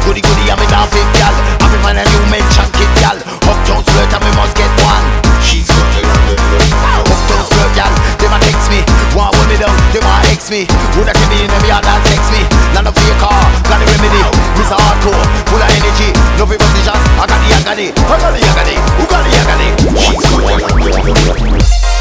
Goody goody, I'm in outfit, gal. I'm in find a new man, chunk it, gal. Uptown flirt, and we must get one. She's going uptown flirt, gal. They might text me, want hold me down, they might ex me. Woulda keep me in them yard and text me. Land up for your car, got the remedy. Mr. Hardcore, full of energy. No people position, I got the agony. I got the agony, who got the agony? She's going